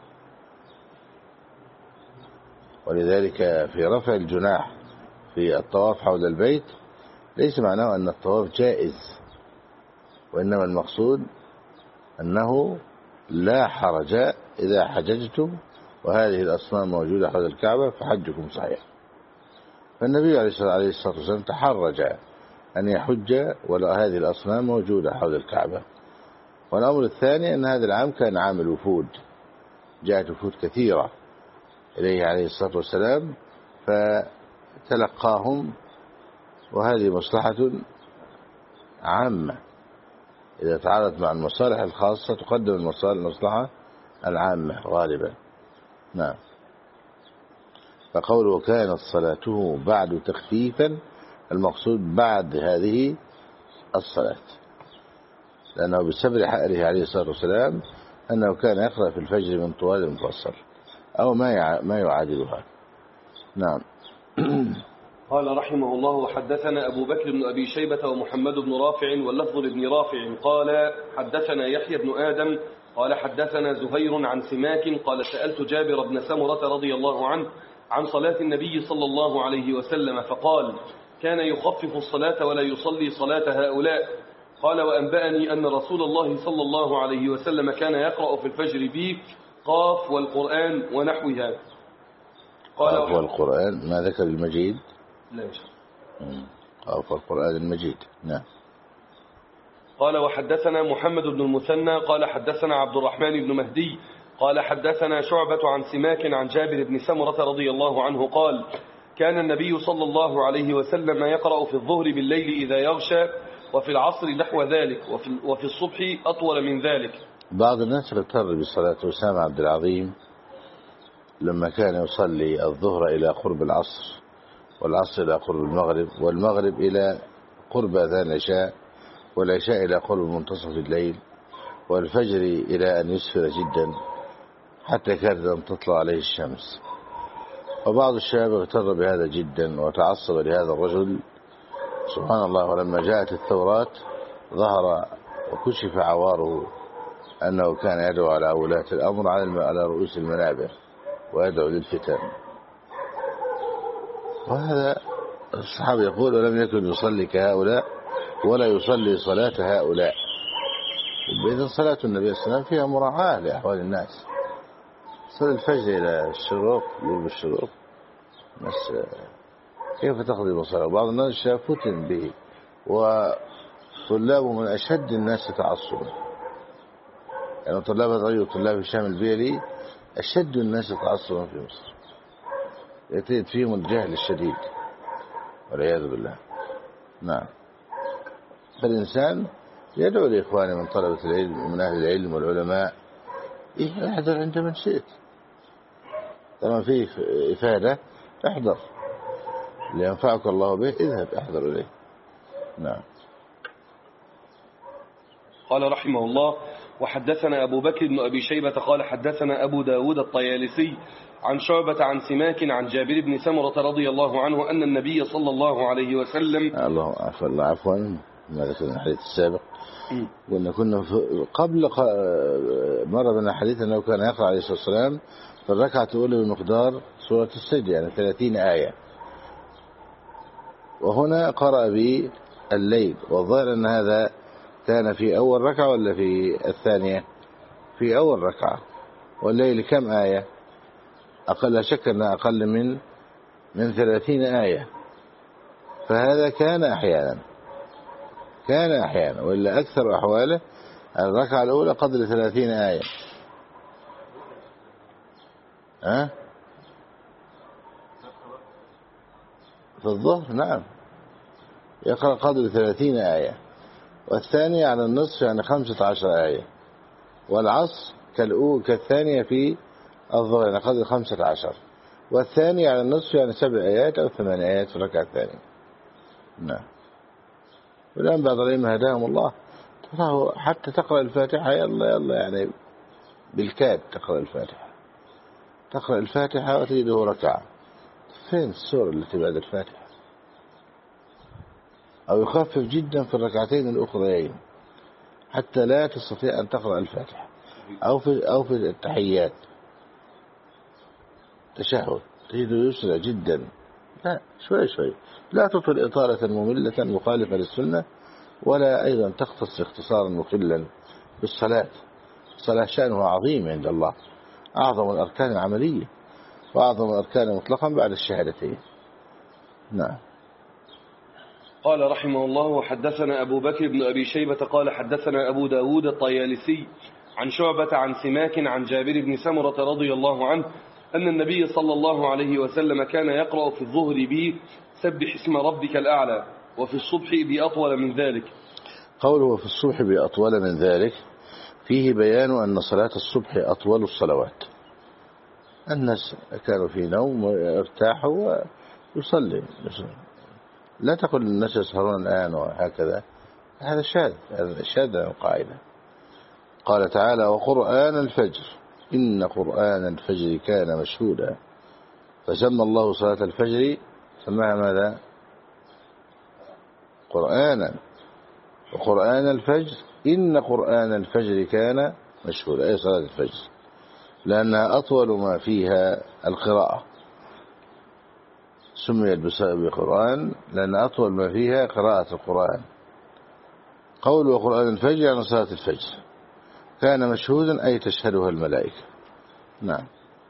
ولذلك في رفع الجناح في الطواف حول البيت ليس معناه أن الطواف جائز، وإنما المقصود أنه لا حرج إذا حججتم وهذه الأصنام موجودة حول الكعبة فحجكم صحيح. فالنبي عليه الصلاة والسلام تحرج أن يحج ولا هذه الأصنام موجودة حول الكعبة. والأمر الثاني أن هذا العام كان عام الوفود، جاءت وفود كثيرة إليه عليه الصلاة والسلام فتلقاهم، وهذه مصلحة عامة، إذا تعارضت مع المصالح الخاصة تقدم المصلحة العامة غالبا. نعم. فقوله كانت صلاته بعد تخفيفا، المقصود بعد هذه الصلاة، لأنه بسبب حقه عليه الصلاة والسلام أنه كان يقرأ في الفجر من طوال المفصل أو ما يعادلها. نعم. قال رحمه الله: وحدثنا أبو بكر بن أبي شيبة ومحمد بن رافع واللفظ لابن رافع قال حدثنا يحيى بن آدم قال حدثنا زهير عن سماك قال سألت جابر بن سمرة رضي الله عنه عن صلاة النبي صلى الله عليه وسلم فقال كان يخفف الصلاة ولا يصلي صلاة هؤلاء. قال وأنبأني أن رسول الله صلى الله عليه وسلم كان يقرأ في الفجر به قاف والقرآن ونحوها. قال قاف والقرآن ما ذكر المجيد؟ لا يشعر. قاف والقرآن المجيد. نعم. قال وحدثنا محمد بن المثنى قال حدثنا عبد الرحمن بن مهدي قال حدثنا شعبة عن سماك عن جابر بن سمرة رضي الله عنه قال كان النبي صلى الله عليه وسلم يقرأ في الظهر بالليل إذا يغشى وفي العصر نحو ذلك وفي الصبح أطول من ذلك. بعض الناس اغتر بصلاة أسامة عبد العظيم لما كان يصلي الظهر إلى قرب العصر والعصر إلى قرب المغرب والمغرب إلى قرب أذان العشاء والعشاء إلى قرب منتصف الليل والفجر إلى أن يسفر جدا حتى كادت أن تطلع عليه الشمس. وبعض الشباب اغتر بهذا جدا وتعصب لهذا الرجل سبحان الله. ولما جاءت الثورات ظهر وكشف عواره أنه كان يدعو على ولاة الأمر على رؤوس المنابر ويدعو للفتن. وهذا الصحابة يقول ولم يكن يصلي كهؤلاء ولا يصلي صلاة هؤلاء. بإذن صلاة النبي صلى الله عليه وسلم فيها مراعاة لأحوال الناس. صلاة الفجر إلى الشروق قرب الشروق بس كيف تقضي مصالح؟ بعض الناس فتن به وطلابه من أشد الناس تعصبا. يعني طلاب الرجل وطلاب هشام البيلي أشد الناس تعصبا في مصر، يتجد فيهم الجهل الشديد والعياذ بالله. نعم. فالإنسان يدعو لإخوانه من طلبة العلم ومن أهل العلم والعلماء احضر عند من شئت، طالما فيه إفادة احضر لينفعك الله به اذهب احضر إليه. نعم. قال رحمه الله وحدثنا أبو بكر بن أبي شيبة قال حدثنا أبو داود الطيالسي عن شعبة عن سماك عن جابر بن سمرة رضي الله عنه أن النبي صلى الله عليه وسلم عفوا ما ذكرنا الحديث السابق كنا قبل مرة من الحديث أنه كان يقرأ عليه الصلاة والسلام في الركعة الأولى بمقدار سورة السجدة يعني 30 آية، وهنا قرأ بالليل والظاهر أن هذا كان في أول ركعة ولا في الثانية؟ في أول ركعة. والليل كم آية؟ أقل شك أنها أقل من 30 آية. فهذا كان أحيانا وإلا أكثر أحواله الركعة الأولى قدر 30 آية. في الظهر نعم يقرأ قدر 30 آية، والثانية على النصف يعني 15 آية، والعصر كالثانية في الظهر يعني قدر 15، والثانية على النصف يعني 7 آيات أو 8 آيات في الركعة الثانية. نعم. والآن بعض العلماء هداهم الله تراه حتى تقرأ الفاتحة يلا يعني بالكاد تقرأ الفاتحة وتجده ركعة. فين السورة التي بعد الفاتحة؟ أو يخفف جدا في الركعتين الأخريين حتى لا تستطيع أن تقرأ الفاتحة، أو في التحيات تشهد تجده يسرع جدا. لا شوي لا تطل إطالة مملة مخالفة للسنة، ولا أيضا تختص اختصارا مخلا بالصلاة. الصلاة شأنها عظيم عند الله، أعظم الأركان العملية وأعظم الأركان مطلقا بعد الشهادتين. نعم. قال رحمه الله: وحدثنا أبو بكر بن أبي شيبة قال حدثنا أبو داود الطيالسي عن شعبة عن سماك عن جابر بن سمرة رضي الله عنه أن النبي صلى الله عليه وسلم كان يقرأ في الظهر به سبح اسم ربك الأعلى، وفي الصبح بأطول من ذلك. قوله في الصبح بأطول من ذلك فيه بيان أن صلاة الصبح أطول الصلوات. الناس كانوا في نوم وارتاحوا ويصلي. لا تقل الناس يسهرون الآن وهكذا، هذا شاذ القاعدة. قال تعالى: وقرآن الفجر إن قرآن الفجر كان مشهودا. فسمى الله صلاة الفجر، سماها ماذا؟ قرآنا. وقرآن الفجر إن قرآن الفجر كان مشهودا، أي صلاة الفجر، لأنها أطول ما فيها القراءة. سميت بقرآن لأن أطول ما فيها قراءة القرآن. قول وقرآن الفجر يعني صلاة الفجر كان مشهودا أي تشهدها الملائكة. نعم.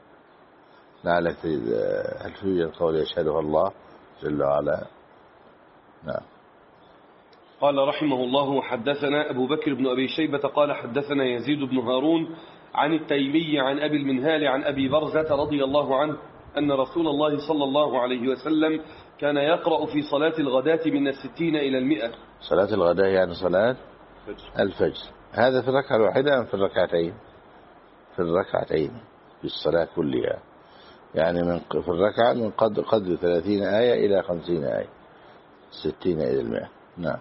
لعلك تريد هل في قول يشهدها الله جل وعلا؟ نعم. قال رحمه الله: وحدثنا أبو بكر بن أبي شيبة قال حدثنا يزيد بن هارون عن التيمي عن أبي المنهال عن أبي برزة رضي الله عنه أن رسول الله صلى الله عليه وسلم كان يقرأ في صلاة الغداة من 60 إلى 100. صلاة الغداة يعني صلاة الفجر. هذا في الركعة الواحدة أم في الركعتين؟ في الركعتين، في الصلاة كلها، يعني في الركعة من قدر 30 آية إلى 50 آية، 60 إلى 100. نعم.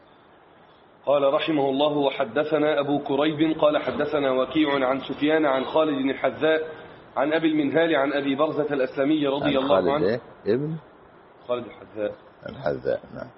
قال رحمه الله: وحدثنا أبو كريب قال حدثنا وكيع عن سفيان عن خالد الحذاء عن أبي المنهال عن أبي برزة الأسلمي رضي الله عنه. ابن خالد الحذاء. نعم.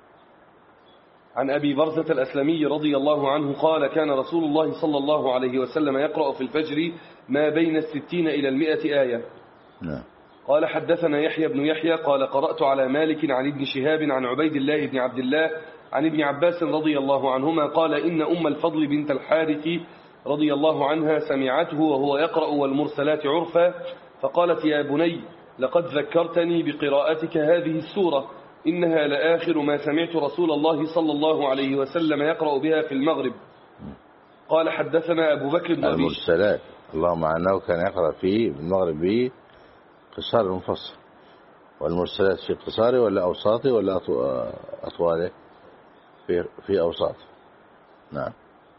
عن أبي برزة الأسلمي رضي الله عنه قال: كان رسول الله صلى الله عليه وسلم يقرأ في الفجر ما بين 60 إلى 100 آية. نعم. قال حدثنا يحيى بن يحيى قال: قرأت على مالك عن ابن شهاب عن عبيد الله بن عبد الله عن ابن عباس رضي الله عنهما قال: إن أم الفضل بنت الحارث رضي الله عنها سمعته وهو يقرأ والمرسلات عرفا، فقالت: يا بني، لقد ذكرتني بقراءتك هذه السورة، إنها لآخر ما سمعت رسول الله صلى الله عليه وسلم يقرأ بها في المغرب. قال حدثنا أبو بكر بن أبي المرسلات، اللهم عنه كان يقرأ فيه بالمغرب به قصار المفصل، والمرسلات في قصاره ولا أوساطه ولا أطواله؟ في أوساط. نعم.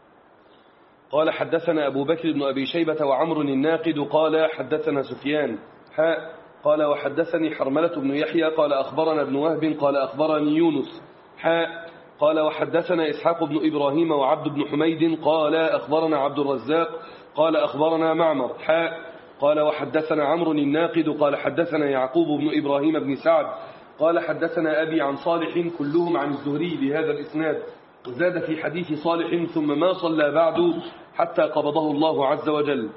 قال حدثنا أبو بكر بن أبي شيبة وعمر الناقد قال حدثنا سفيان قال وحدثني حرملة بن يحيى قال أخبرنا ابن وهب قال أخبرني يونس قال وحدثنا إسحاق بن إبراهيم وعبد بن حميد قال أخبرنا عبد الرزاق قال أخبرنا معمر قال وحدثنا عمرو الناقد قال حدثنا يعقوب بن إبراهيم بن سعد قال حدثنا أبي عن صالح كلهم عن الزهري بهذا الإسناد، وزاد في حديث صالح: ثم ما صلى بعد حتى قبضه الله عز وجل.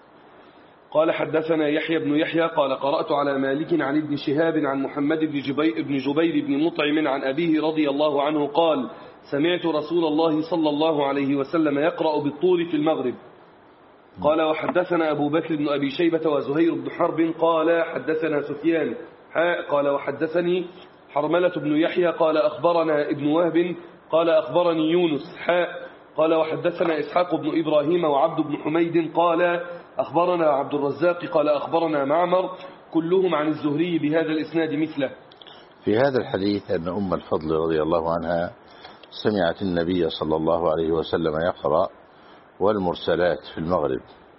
قال حدثنا يحيى بن يحيى قال قرأت على مالك عن ابن شهاب عن محمد بن جبير بن مطعم عن أبيه رضي الله عنه قال: سمعت رسول الله صلى الله عليه وسلم يقرأ بالطور في المغرب. قال وحدثنا أبو بكر بن أبي شيبة وزهير بن حرب قال حدثنا سفيان قال وحدثني حرملة بن يحيى قال أخبرنا ابن وهب قال أخبرني يونس قال وحدثنا إسحاق بن إبراهيم وعبد بن حميد قال أخبرنا عبد الرزاق قال أخبرنا معمر كلهم عن الزهري بهذا الإسناد مثله. في هذا الحديث أن أم الفضل رضي الله عنها سمعت النبي صلى الله عليه وسلم يقرأ والمرسلات في المغرب،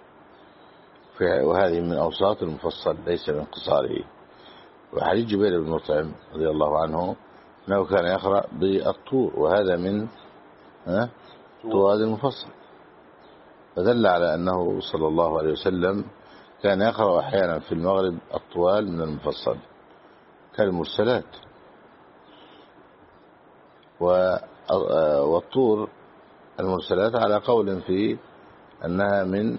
وهذه من أوساط المفصل ليس من قصاره. وحديث جبير بن مطعم رضي الله عنه أنه كان يقرأ بالطور، وهذا من طوال المفصل، فدل على أنه صلى الله عليه وسلم كان يقرأ أحيانا في المغرب الطوال من المفصل كالمرسلات. والطور المرسلات على قول في أنها من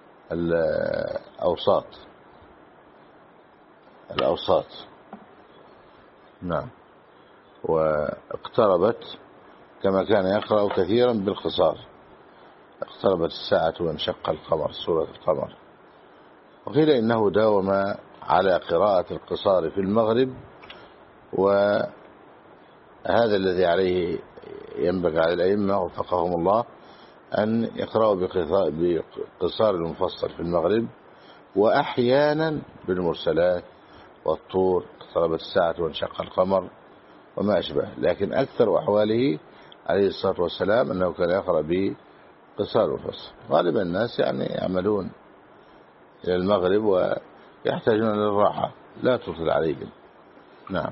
الأوساط. نعم. واقتربت كما كان يقرأ كثيرا بالقصار، اقتربت الساعة وانشق القمر، سورة القمر. وقيل إنه داوم على قراءة القصار في المغرب، وهذا الذي عليه ينبغي على الأئمة وفقهم الله أن يقرأوا بقصار المفصل في المغرب، وأحيانا بالمرسلات والطور، اقتربت الساعة وانشق القمر وما أشبه. لكن أكثر أحواله عليه الصلاة والسلام أنه كان يقرأ بقصار المفصل. غالبا الناس يعني يعملون إلى المغرب ويحتاجون للراحة، لا تطل عليهم. نعم.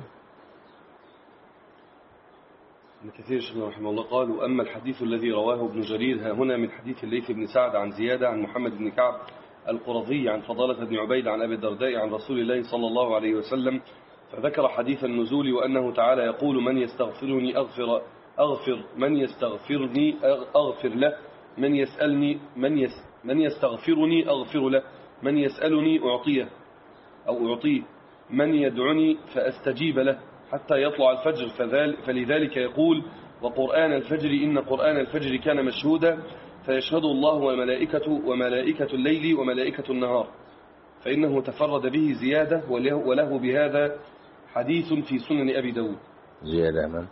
ابن كثير شيخنا رحمه الله قال: وأما الحديث الذي رواه ابن جرير ها هنا من حديث الليث بن سعد عن زيادة عن محمد بن كعب القرظي عن فضالة بن عبيد عن أبي الدرداء عن رسول الله صلى الله عليه وسلم، فذكر حديث النزول وأنه تعالى يقول: من يستغفرني أغفر من يستغفرني أغفر له، من يستغفرني أغفر له، من يسألني أعطيه أو أعطيه، من يدعني فأستجيب له حتى يطلع الفجر، فلذلك يقول: وقرآن الفجر إن قرآن الفجر كان مشهودا، فيشهد الله وملائكة الليل وملائكة النهار، فإنه تفرد به زيادة وله بهذا حديث في سنن أبي داود. زيادة من؟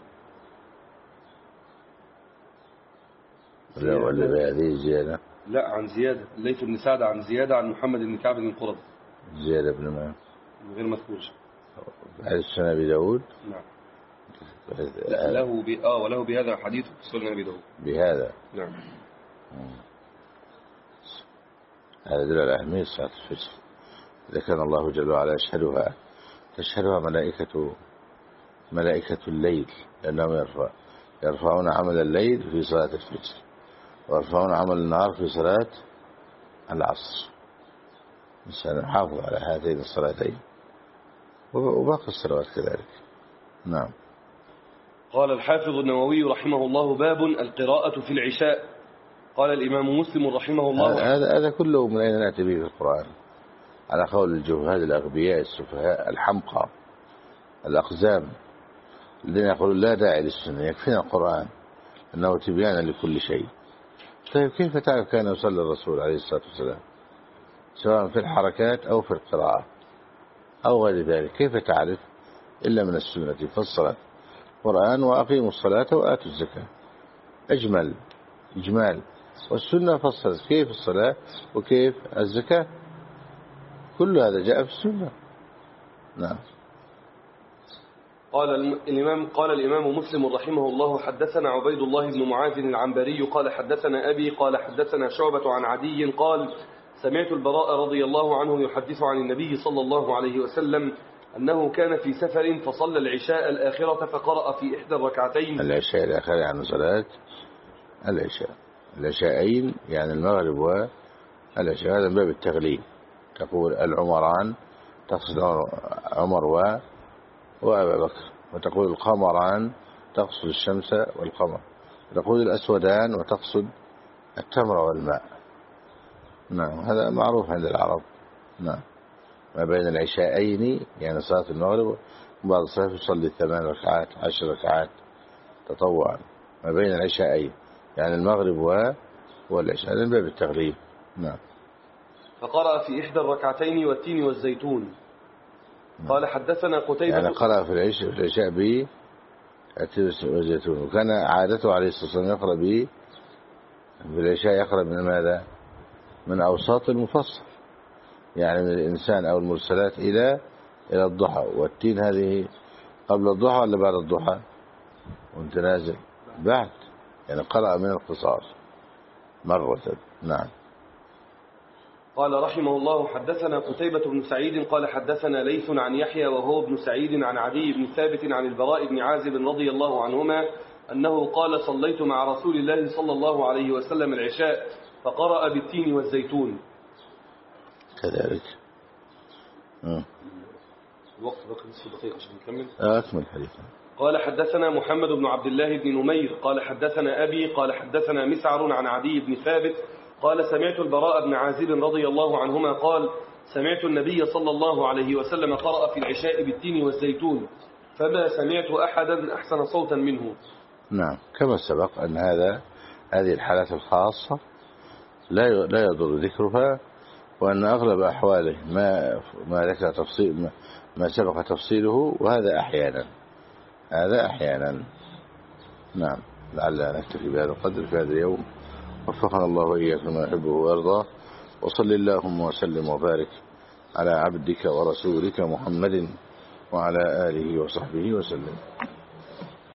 ولا بهذه زيادة؟ لا، عن زيادة الليث بن سعد عن زيادة عن محمد بن كعب بن قرظ. زيادة بن من؟ غير مذكور. هذا سنن أبي داود؟ نعم. وله بهذا حديث في سنن أبي داود. بهذا؟ نعم. هذا دل على أهمية صلاة الفجر. إذا كان الله جل وعلا تشهدها ملائكة الليل، لأنهم يرفعون عمل الليل في صلاة الفجر، ويرفعون عمل النهار في صلاة العصر. سنحافظ على هاتين الصلاتين وباقي الصلوات كذلك. نعم. قال الحافظ النووي رحمه الله: باب القراءة في العشاء. قال الإمام مسلم رحمه الله: هذا كله من أين نأتي به في القرآن؟ على قول الجهال الأغبياء السفهاء الحمقى الأقزام الذين يقولون لا داعي للسنة، يكفينا القرآن أنه تبيانا لكل شيء. طيب كيف تعرف كان يصلي الرسول عليه الصلاة والسلام سواء في الحركات أو في القراءة أو غير ذلك؟ كيف تعرف إلا من السنة؟ فالصلاة قرآن، وأقيموا الصلاة وآتوا الزكاة، إجمال. والسنة فصلت كيف الصلاة وكيف الزكاة، كل هذا جاء في السنة. نعم. قال الإمام مسلم رحمه الله: حدثنا عبيد الله بن معاذ العنبري قال حدثنا أبي قال حدثنا شعبة عن عدي قال: سمعت البراء رضي الله عنه يحدث عن النبي صلى الله عليه وسلم أنه كان في سفر فصلى العشاء الآخرة فقرأ في إحدى الركعتين. العشاء الآخرة يعني صلاة العشاءين، يعني المغرب والعشاء، هذا من باب التغليب. تقول العمران تقصد عمر وأبا بكر، وتقول القمران تقصد الشمس والقمر، وتقول الأسودان وتقصد التمر والماء. نعم، هذا معروف عند العرب. نعم. ما بين العشاءين يعني صلاة المغرب، وبعض الصلاة يصلي 8 ركعات 10 ركعات تطوعا ما بين العشاءين، يعني المغرب والعشاء، من باب التغليب. نعم. فقرأ في إحدى الركعتين والتين والزيتون. قال حدثنا قتيبة، يعني قرأ في العشاء بالتين والزيتون، وكان عادته عليه الصلاة والسلام يقرأ في العشاء يقرأ من ماذا؟ من أوساط المفصل، يعني من الإنسان أو المرسلات إلى الضحى. والتين هذه قبل الضحى ولا بعد الضحى وانت نازل؟ بعد، يعني قرأ من القصار مرة. نعم. قال رحمه الله: حدثنا قتيبة بن سعيد قال حدثنا ليث عن يحيى وهو ابن سعيد عن عدي بن ثابت عن البراء بن عازب رضي الله عنهما أنه قال: صليت مع رسول الله صلى الله عليه وسلم العشاء فقرأ بالتين والزيتون. كذلك. الوقت بقي نصف دقيقة عشان نكمل. أكمل حديثا. قال حدثنا محمد بن عبد الله بن نمير قال حدثنا أبي قال حدثنا مسعر عن عدي بن ثابت قال: سمعت البراء بن عازب رضي الله عنهما قال: سمعت النبي صلى الله عليه وسلم قرأ في العشاء بالتين والزيتون، فما سمعت أحدا أحسن صوتا منه. نعم، كما سبق أن هذه الحالات الخاصة لا يضر ذكرها، وأن أغلب أحواله ما سبق تفصيله، وهذا أحيانا. نعم. لعلنا نكتفي بهذا القدر في هذا اليوم، وفقنا الله وإياكم ما يحبه ويرضى. وصل اللهم وسلم وبارك على عبدك ورسولك محمد وعلى آله وصحبه وسلم.